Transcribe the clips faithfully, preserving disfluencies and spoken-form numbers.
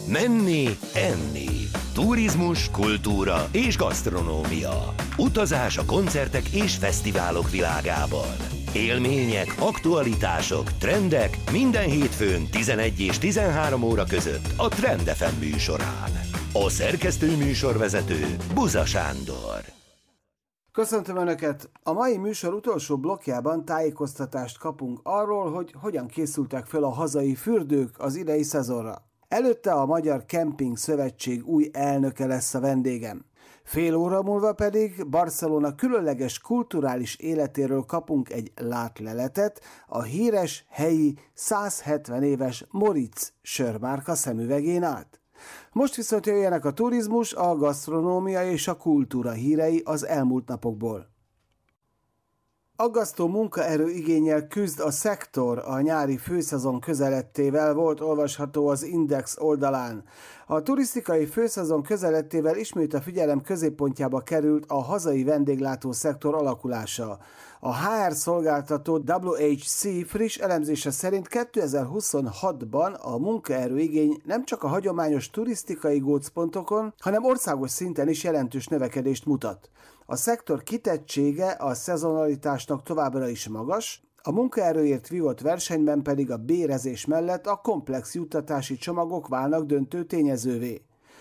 Menni, enni. Turizmus, kultúra és gasztronómia. Utazás a koncertek és fesztiválok világában. Élmények, aktualitások, trendek minden hétfőn tizenegy és tizenhárom óra között a Trend ef em műsorán. A szerkesztő műsorvezető Buza Sándor. Köszöntöm Önöket! A mai műsor utolsó blokkjában tájékoztatást kapunk arról, hogy hogyan készültek fel a hazai fürdők az idei szezonra. Előtte a Magyar Kemping Szövetség új elnöke lesz a vendégem. Fél óra múlva pedig Barcelona különleges kulturális életéről kapunk egy látleletet a híres helyi száz hetven éves Moritz sörmárka szemüvegén át. Most viszont jöjjenek a turizmus, a gasztronómia és a kultúra hírei az elmúlt napokból. Aggasztó munkaerő igénnyel küzd a szektor a nyári főszezon közelettével, volt olvasható az Index oldalán. A turisztikai főszezon közelettével ismét a figyelem középpontjába került a hazai vendéglátó szektor alakulása. A há er szolgáltató dupla há cé friss elemzése szerint kétezer-huszonhatban a munkaerőigény nem csak a hagyományos turisztikai gócpontokon, hanem országos szinten is jelentős növekedést mutat. A szektor kitettsége a szezonalitásnak továbbra is magas, a munkaerőért vívott versenyben pedig a bérezés mellett a komplex juttatási csomagok válnak döntő tényezővé.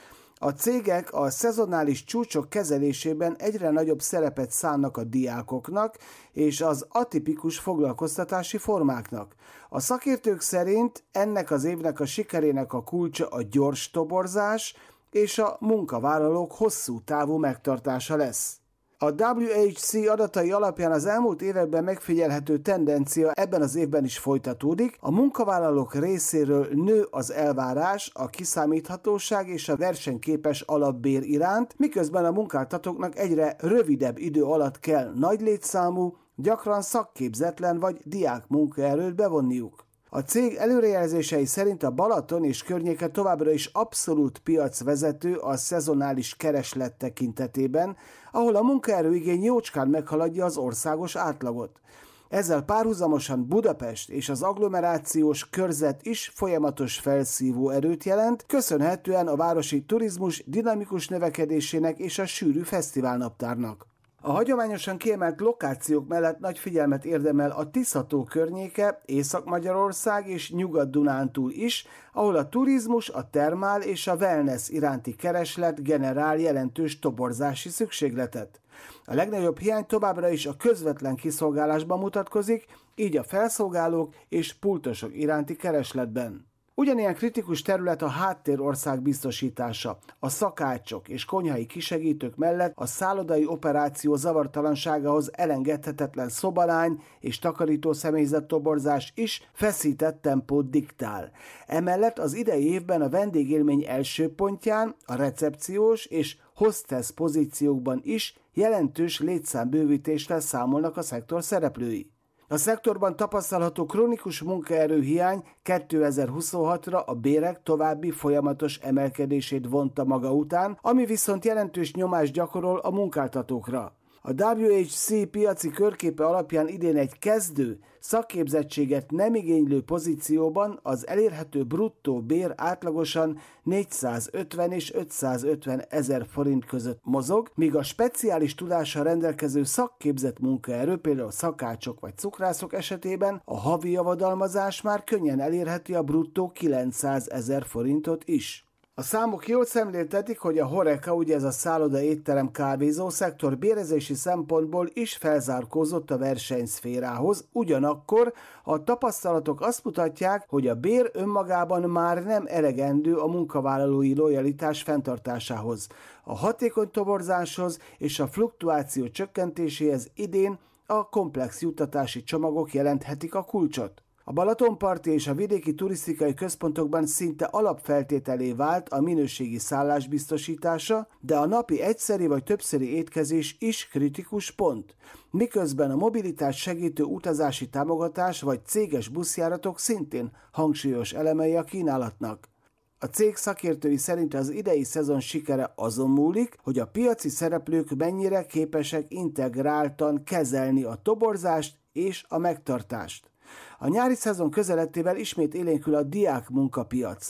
A cégek a szezonális csúcsok kezelésében egyre nagyobb szerepet szánnak a diákoknak és az atipikus foglalkoztatási formáknak. A szakértők szerint ennek az évnek a sikerének a kulcsa a gyors toborzás és a munkavállalók hosszú távú megtartása lesz. A dupla há cé adatai alapján az elmúlt években megfigyelhető tendencia ebben az évben is folytatódik. A munkavállalók részéről nő az elvárás, a kiszámíthatóság és a versenyképes alapbér iránt, miközben a munkáltatóknak egyre rövidebb idő alatt kell nagy létszámú, gyakran szakképzetlen vagy diák munkaerőt bevonniuk. A cég előrejelzései szerint a Balaton és környéke továbbra is abszolút piacvezető a szezonális kereslet tekintetében, ahol a munkaerőigény jócskán meghaladja az országos átlagot. Ezzel párhuzamosan Budapest és az agglomerációs körzet is folyamatos felszívó erőt jelent, köszönhetően a városi turizmus dinamikus növekedésének és a sűrű fesztiválnaptárnak. A hagyományosan kiemelt lokációk mellett nagy figyelmet érdemel a Tisza-tó környéke, Észak-Magyarország és Nyugat-Dunántúl is, ahol a turizmus, a termál és a wellness iránti kereslet generál jelentős toborzási szükségletet. A legnagyobb hiány továbbra is a közvetlen kiszolgálásban mutatkozik, így a felszolgálók és pultosok iránti keresletben. Ugyanilyen kritikus terület a háttérország biztosítása. A szakácsok és konyhai kisegítők mellett a szállodai operáció zavartalanságához elengedhetetlen szobalány és takarító személyzet toborzás is feszített tempót diktál. Emellett az idei évben a vendégélmény első pontján, a recepciós és hostess pozíciókban is jelentős létszámbővítéssel számolnak a szektor szereplői. A szektorban tapasztalható krónikus munkaerőhiány kétezer-huszonhatra a bérek további folyamatos emelkedését vonta maga után, ami viszont jelentős nyomást gyakorol a munkáltatókra. A dupla há cé piaci körképe alapján idén egy kezdő, szakképzettséget nem igénylő pozícióban az elérhető bruttó bér átlagosan négyszázötven és ötszázötven ezer forint között mozog, míg a speciális tudással rendelkező szakképzett munkaerő, például szakácsok vagy cukrászok esetében a havi javadalmazás már könnyen elérheti a bruttó kilencszázezer forintot is. A számok jól szemléltetik, hogy a HoReCa, ugye ez a szálloda, étterem, kávézó szektor bérezési szempontból is felzárkózott a versenyszférához, ugyanakkor a tapasztalatok azt mutatják, hogy a bér önmagában már nem elegendő a munkavállalói lojalitás fenntartásához. A hatékony toborzáshoz és a fluktuáció csökkentéséhez idén a komplex juttatási csomagok jelenthetik a kulcsot. A Balatonparti és a vidéki turisztikai központokban szinte alapfeltételé vált a minőségi szállás biztosítása, de a napi egyszeri vagy többszöri étkezés is kritikus pont, miközben a mobilitás segítő utazási támogatás vagy céges buszjáratok szintén hangsúlyos elemei a kínálatnak. A cég szakértői szerint az idei szezon sikere azon múlik, hogy a piaci szereplők mennyire képesek integráltan kezelni a toborzást és a megtartást. A nyári szezon közelettével ismét élénkül a diák munkapiac.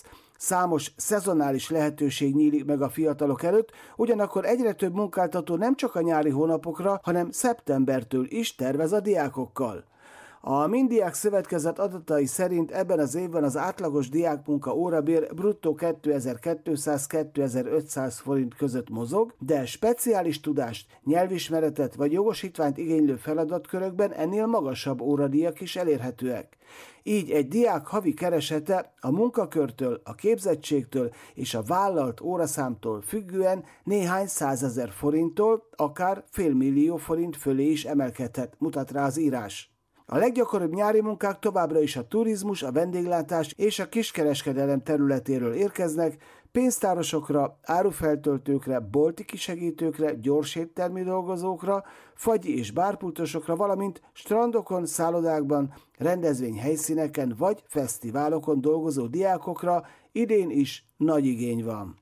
Számos szezonális lehetőség nyílik meg a fiatalok előtt, ugyanakkor egyre több munkáltató nem csak a nyári hónapokra, hanem szeptembertől is tervez a diákokkal. A Mindiák Szövetkezet adatai szerint ebben az évben az átlagos diákmunka órabér bruttó kétezer-kétszáz-kétezer-ötszáz forint között mozog, de speciális tudást, nyelvismeretet vagy jogosítványt igénylő feladatkörökben ennél magasabb óradíjak is elérhetőek. Így egy diák havi keresete a munkakörtől, a képzettségtől és a vállalt óraszámtól függően néhány százezer forinttól, akár félmillió forint fölé is emelkedhet, mutat rá az írás. A leggyakoribb nyári munkák továbbra is a turizmus, a vendéglátás és a kiskereskedelem területéről érkeznek, pénztárosokra, árufeltöltőkre, bolti kisegítőkre, gyorséttermi dolgozókra, fagyi és bárpultosokra, valamint strandokon, szállodákban, rendezvényhelyszíneken vagy fesztiválokon dolgozó diákokra idén is nagy igény van.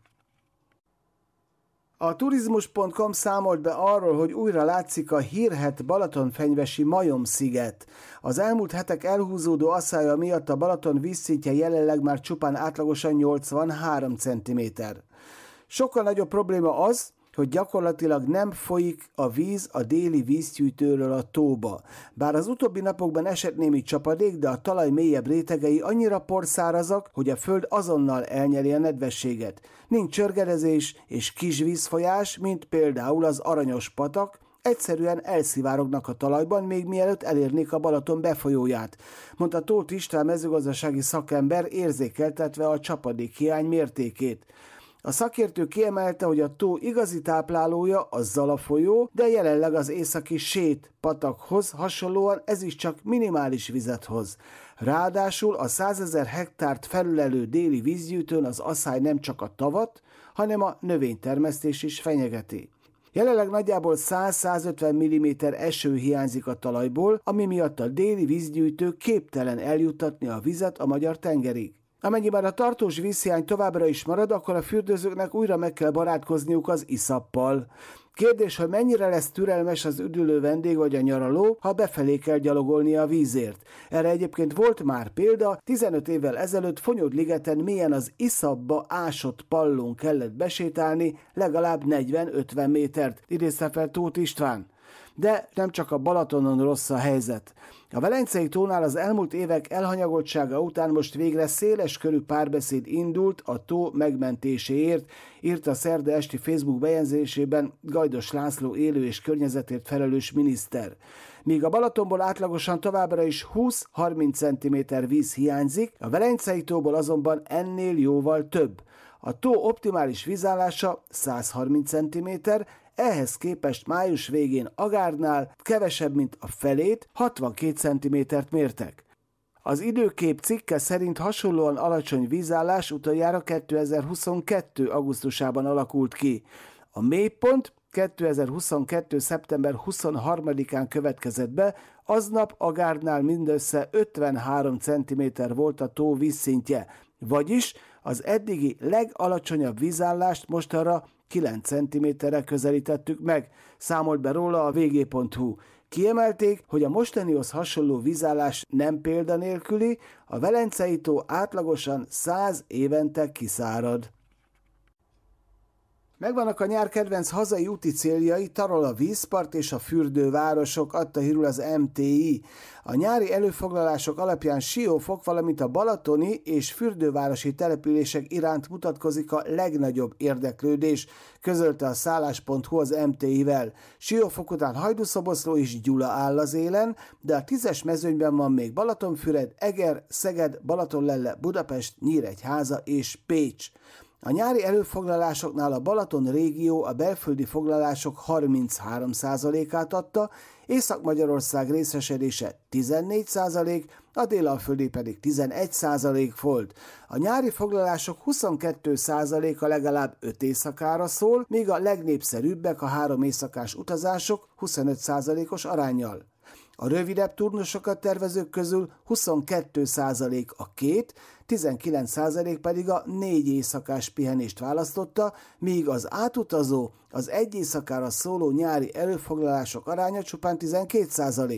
A turizmus pont com számolt be arról, hogy újra látszik a hírhedt Balatonfenyvesi majomsziget. Az elmúlt hetek elhúzódó asszálya miatt a Balaton vízszintje jelenleg már csupán átlagosan nyolcvanhárom centiméter. Sokkal nagyobb probléma az, hogy gyakorlatilag nem folyik a víz a déli vízgyűjtőről a tóba. Bár az utóbbi napokban esett némi csapadék, de a talaj mélyebb rétegei annyira porszárazak, hogy a föld azonnal elnyeri a nedvességet. Nincs csörgedezés és kis vízfolyás, mint például az Aranyos patak, egyszerűen elszivárognak a talajban, még mielőtt elérnék a Balaton befolyóját, mondta Tóth István mezőgazdasági szakember, érzékeltetve a csapadék hiány mértékét. A szakértő kiemelte, hogy a tó igazi táplálója a Zala folyó, de jelenleg az északi Sét patakhoz hasonlóan ez is csak minimális vizet hoz. Ráadásul a százezer hektárt felülelő déli vízgyűjtőn az aszály nem csak a tavat, hanem a növénytermesztés is fenyegeti. Jelenleg nagyjából száz-százötven milliméter eső hiányzik a talajból, ami miatt a déli vízgyűjtő képtelen eljuttatni a vizet a Magyar tengerig. Amennyiben a tartós vízhiány továbbra is marad, akkor a fürdőzőknek újra meg kell barátkozniuk az iszappal. Kérdés, hogy mennyire lesz türelmes az üdülő vendég vagy a nyaraló, ha befelé kell gyalogolni a vízért. Erre egyébként volt már példa, tizenöt évvel ezelőtt Fonyód-ligeten mélyen az iszapba ásott pallón kellett besétálni legalább negyven-ötven métert, idézte fel Tóth István. De nem csak a Balatonon rossz a helyzet. A Velencei tónál az elmúlt évek elhanyagoltsága után most végre széles körű párbeszéd indult a tó megmentéséért, írta szerda esti Facebook bejegyzésében Gajdos László élő és környezetért felelős miniszter. Míg a Balatonból átlagosan továbbra is húsz-harminc centiméter víz hiányzik, a Velencei tóból azonban ennél jóval több. A tó optimális vízállása száz harminc centiméter, ehhez képest május végén Agárnál kevesebb, mint a felét, hatvankét centimétert mértek. Az időkép cikke szerint hasonlóan alacsony vízállás utoljára kétezer-huszonkettő augusztusában alakult ki. A mélypont kétezer-huszonkettő szeptember huszonharmadikán következett be, aznap Agárnál mindössze ötvenhárom centiméter volt a tó vízszintje, vagyis az eddigi legalacsonyabb vízállást mostanra kilenc centiméterre közelítettük meg, számolt be róla a vg pont hu. Kiemelték, hogy a mostanihoz hasonló vízállás nem példanélküli, a Velencei tó átlagosan száz évente kiszárad. Megvannak a nyár kedvenc hazai úti céljai, Tarol a vízpart és a fürdővárosok, adta hírül az em té i. A nyári előfoglalások alapján Siófok, valamint a balatoni és fürdővárosi települések iránt mutatkozik a legnagyobb érdeklődés, közölte a szállás pont hu az em té i-vel. Siófok után Hajdúszoboszló és Gyula áll az élen, de a tízes mezőnyben van még Balatonfüred, Eger, Szeged, Balatonlelle, Budapest, Nyíregyháza és Pécs. A nyári előfoglalásoknál a Balaton régió a belföldi foglalások harminchárom százalékát adta, Észak-Magyarország részesedése tizennégy százalék, a délalföldi pedig tizenegy százalék volt. A nyári foglalások huszonkettő százaléka legalább öt éjszakára szól, míg a legnépszerűbbek a három éjszakás utazások huszonöt százalékos aránnyal. A rövidebb turnusokat tervezők közül huszonkettő százalék a két, tizenkilenc százalék pedig a négy éjszakás pihenést választotta, míg az átutazó, az egy éjszakára szóló nyári előfoglalások aránya csupán tizenkét százalék.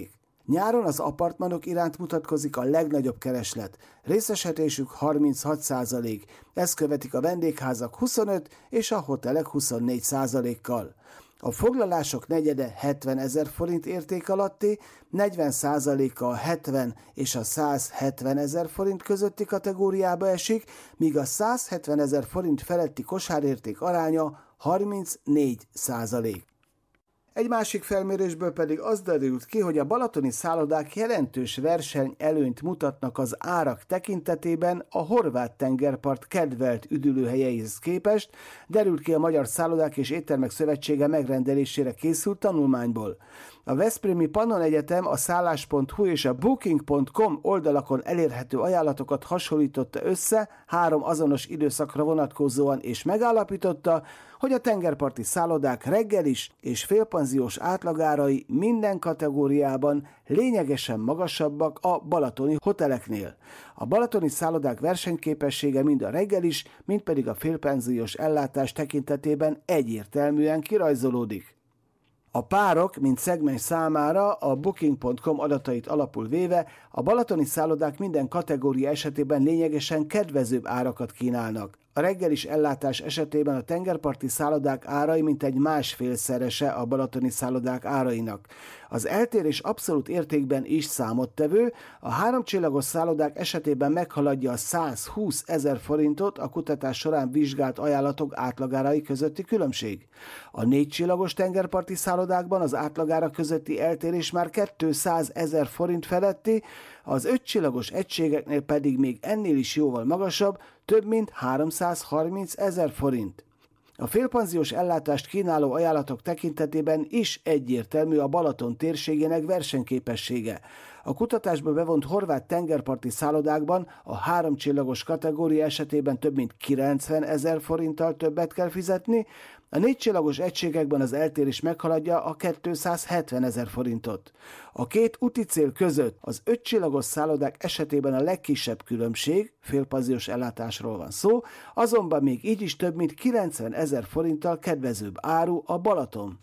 Nyáron az apartmanok iránt mutatkozik a legnagyobb kereslet. Részesedésük harminchat százalék, ezt követik a vendégházak huszonöt és a hotelek huszonnégy százalékkal. A foglalások negyede hetvenezer forint érték alatti, negyven százaléka a hetven és a százhetvenezer forint közötti kategóriába esik, míg a százhetvenezer forint feletti kosárérték aránya harmincnégy százalék. Egy másik felmérésből pedig az derült ki, hogy a balatoni szállodák jelentős versenyelőnyt mutatnak az árak tekintetében a horvát tengerpart kedvelt üdülőhelyeihez képest, derült ki a Magyar Szállodák és Éttermek Szövetsége megrendelésére készült tanulmányból. A Veszprémi Pannon Egyetem a szállás pont hu és a booking pont com oldalakon elérhető ajánlatokat hasonlította össze három azonos időszakra vonatkozóan, és megállapította, hogy a tengerparti szállodák reggelis és félpanziós átlagárai minden kategóriában lényegesen magasabbak a balatoni hoteleknél. A balatoni szállodák versenyképessége mind a reggelis, mind pedig a félpanziós ellátás tekintetében egyértelműen kirajzolódik. A párok, mint szegmens számára a booking pont com adatait alapul véve, a balatoni szállodák minden kategória esetében lényegesen kedvezőbb árakat kínálnak. A reggelis ellátás esetében a tengerparti szállodák árai mintegy másfélszerese a balatoni szállodák árainak. Az eltérés abszolút értékben is számottevő, a háromcsillagos szállodák esetében meghaladja a százhúsz ezer forintot a kutatás során vizsgált ajánlatok átlagárai közötti különbség. A négycsillagos tengerparti szállodákban az átlagára közötti eltérés már kétszázezer forint feletti, az ötcsillagos egységeknél pedig még ennél is jóval magasabb, több mint háromszázharminc ezer forint. A félpanziós ellátást kínáló ajánlatok tekintetében is egyértelmű a Balaton térségének versenyképessége. A kutatásba bevont horvát tengerparti szállodákban a háromcsillagos kategória esetében több mint kilencven ezer forinttal többet kell fizetni, a négycsillagos egységekben az eltérés meghaladja a kétszázhetven ezer forintot. A két úticél között az ötcsillagos szállodák esetében a legkisebb különbség, félpanziós ellátásról van szó, azonban még így is több mint kilencven ezer forinttal kedvezőbb áru a Balaton.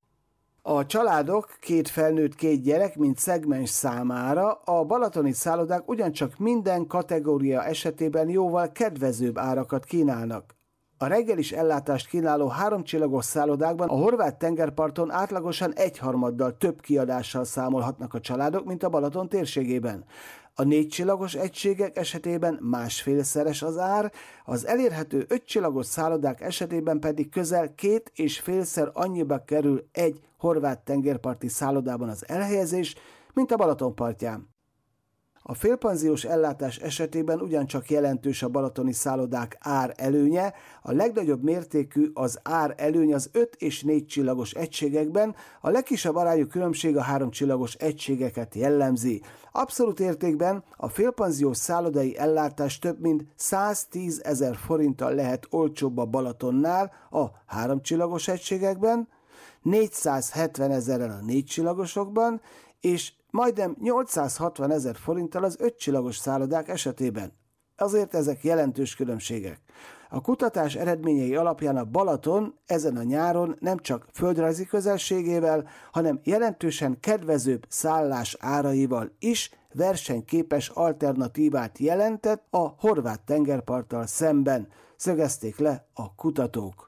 A családok, két felnőtt, két gyerek, mint szegmens számára a balatoni szállodák ugyancsak minden kategória esetében jóval kedvezőbb árakat kínálnak. A reggelis ellátást kínáló háromcsillagos szállodákban a horvát tengerparton átlagosan egyharmaddal több kiadással számolhatnak a családok, mint a Balaton térségében. A négycsillagos egységek esetében másfélszeres az ár, az elérhető ötcsillagos szállodák esetében pedig közel két és félszer annyiba kerül egy horvát tengerparti szállodában az elhelyezés, mint a Balaton partján. A félpanziós ellátás esetében ugyancsak jelentős a balatoni szállodák ár előnye, a legnagyobb mértékű az ár előny az öt és négy csillagos egységekben, a legkisebb arányú különbség a három csillagos egységeket jellemzi. Abszolút értékben a félpanziós szállodai ellátás több mint száztíz ezer forinttal lehet olcsóbb a Balatonnál a három csillagos egységekben, négyszázhetven ezerrel a négy csillagosokban, és majdnem nyolcszázhatvan ezer forinttal az ötcsillagos szállodák esetében. Azért ezek jelentős különbségek. A kutatás eredményei alapján a Balaton ezen a nyáron nem csak földrajzi közelségével, hanem jelentősen kedvezőbb szállás áraival is versenyképes alternatívát jelentett a horvát tengerparttal szemben, szögezték le a kutatók.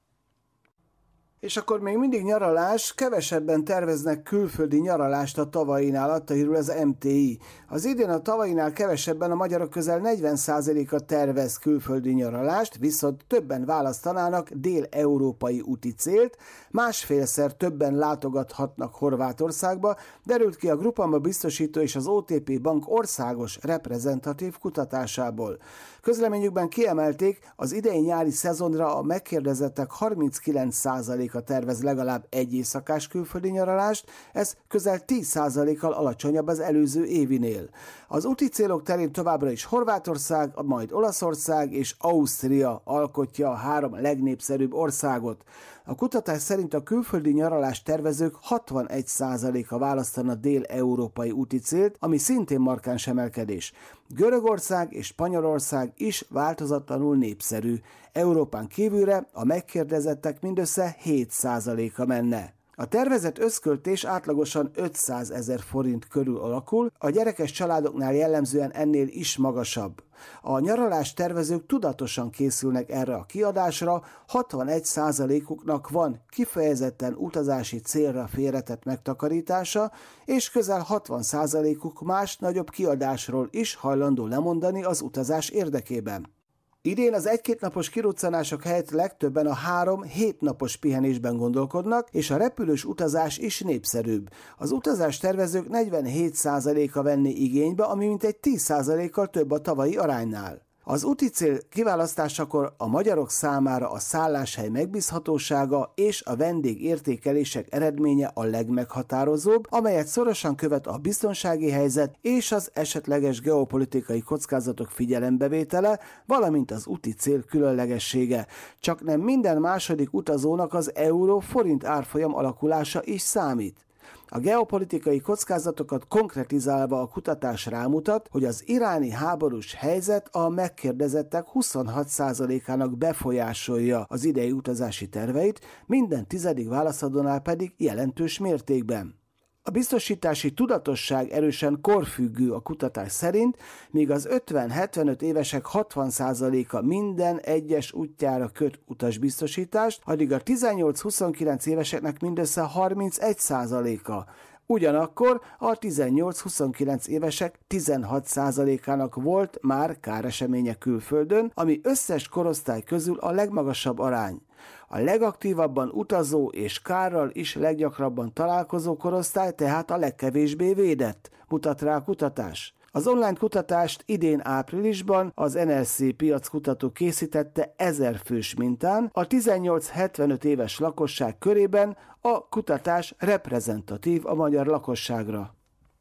És akkor még mindig nyaralás, kevesebben terveznek külföldi nyaralást a tavainál, adta hírül az em té i. Az idén a tavainál kevesebben, a magyarok közel negyven százaléka tervez külföldi nyaralást, viszont többen választanának dél-európai úti célt, másfélszer többen látogathatnak Horvátországba, derült ki a Grupama biztosító és az o té pé Bank országos reprezentatív kutatásából. Közleményükben kiemelték, az idei nyári szezonra a megkérdezettek harminckilenc százaléka tervez legalább egy éjszakás külföldi nyaralást, ez közel tíz százalékkal alacsonyabb az előző évinél. Az úti célok terén továbbra is Horvátország, majd Olaszország és Ausztria alkotja a három legnépszerűbb országot. A kutatás szerint a külföldi nyaralás tervezők hatvanegy százaléka választana dél-európai úti célt, ami szintén markáns emelkedés. Görögország és Spanyolország is változatlanul népszerű. Európán kívülre a megkérdezettek mindössze hét százaléka menne. A tervezett összköltés átlagosan ötszázezer forint körül alakul, a gyerekes családoknál jellemzően ennél is magasabb. A nyaralás tervezők tudatosan készülnek erre a kiadásra, hatvanegy százalékuknak van kifejezetten utazási célra félretett megtakarítása, és közel hatvan százalékuk más nagyobb kiadásról is hajlandó lemondani az utazás érdekében. Idén az egy-két napos kiruccanások helyett legtöbben a három-hét napos pihenésben gondolkodnak, és a repülős utazás is népszerűbb. Az utazás tervezők negyvenhét százaléka venné igénybe, ami mintegy tíz százalékkal több a tavalyi aránynál. Az úti cél kiválasztásakor a magyarok számára a szálláshely megbízhatósága és a vendégértékelések eredménye a legmeghatározóbb, amelyet szorosan követ a biztonsági helyzet és az esetleges geopolitikai kockázatok figyelembevétele, valamint az úti cél különlegessége. Csak nem minden második utazónak az euró-forint árfolyam alakulása is számít. A geopolitikai kockázatokat konkretizálva a kutatás rámutat, hogy az iráni háborús helyzet a megkérdezettek huszonhat százalékának befolyásolja az idei utazási terveit, minden tizedik válaszadónál pedig jelentős mértékben. A biztosítási tudatosság erősen korfüggő a kutatás szerint, míg az ötven-hetvenöt évesek hatvan százaléka minden egyes útjára köt utasbiztosítást, addig a tizennyolc-huszonkilenc éveseknek mindössze harmincegy százaléka. Ugyanakkor a tizennyolc-huszonkilenc évesek tizenhat százalékának volt már káreseménye külföldön, ami összes korosztály közül a legmagasabb arány. A legaktívabban utazó és kárral is leggyakrabban találkozó korosztály tehát a legkevésbé védett, mutat rá a kutatás. Az online kutatást idén áprilisban az en el cé piackutató készítette ezer fős mintán, a tizennyolc-hetvenöt éves lakosság körében a kutatás reprezentatív a magyar lakosságra.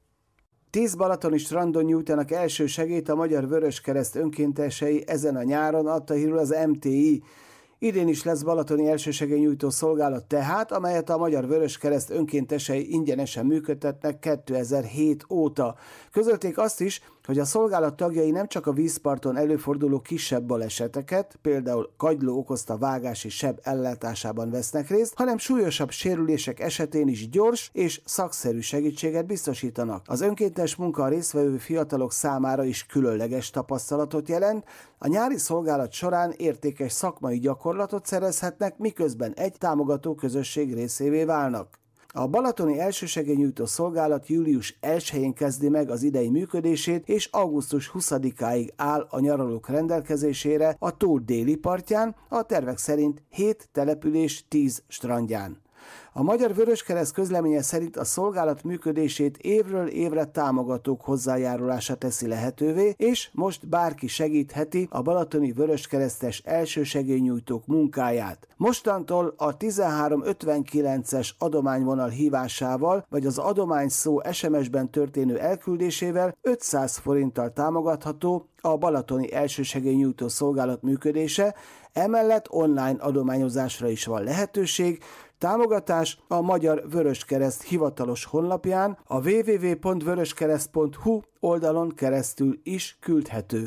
Tíz balatoni strandon nyújtanak első segélyt a Magyar Vöröskereszt önkéntesei ezen a nyáron, adta hírül az em té i. Idén is lesz balatoni elsősegélynyújtó szolgálat tehát, amelyet a Magyar Vöröskereszt önkéntesei ingyenesen működtetnek kétezer-hét óta. Közölték azt is, hogy a szolgálat tagjai nem csak a vízparton előforduló kisebb baleseteket, például kagyló okozta vágási seb ellátásában vesznek részt, hanem súlyosabb sérülések esetén is gyors és szakszerű segítséget biztosítanak. Az önkéntes munka a résztvevő fiatalok számára is különleges tapasztalatot jelent, a nyári szolgálat során értékes szakmai gyakorlatot szerezhetnek, miközben egy támogató közösség részévé válnak. A balatoni elsősegélynyújtó szolgálat július elsején kezdi meg az idei működését, és augusztus huszadikáig áll a nyaralók rendelkezésére a tó déli partján, a tervek szerint hét település tíz strandján. A Magyar Vöröskereszt közleménye szerint a szolgálat működését évről évre támogatók hozzájárulása teszi lehetővé, és most bárki segítheti a balatoni vöröskeresztes elsősegélynyújtók munkáját. Mostantól a tizenhárom ötvenkilences adományvonal hívásával, vagy az adományszó es em es-ben történő elküldésével ötszáz forinttal támogatható a balatoni elsősegélynyújtó szolgálat működése, emellett online adományozásra is van lehetőség. Támogatás a Magyar Vöröskereszt hivatalos honlapján, a double-u double-u double-u pont vöröskereszt pont hu oldalon keresztül is küldhető.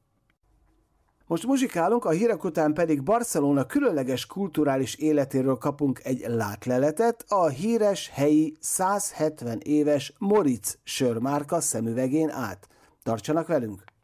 Most muzsikálunk, a hírek után pedig Barcelona különleges kulturális életéről kapunk egy látleletet, a híres helyi százhetven éves Moritz sörmárka szemüvegén át. Tartsanak velünk!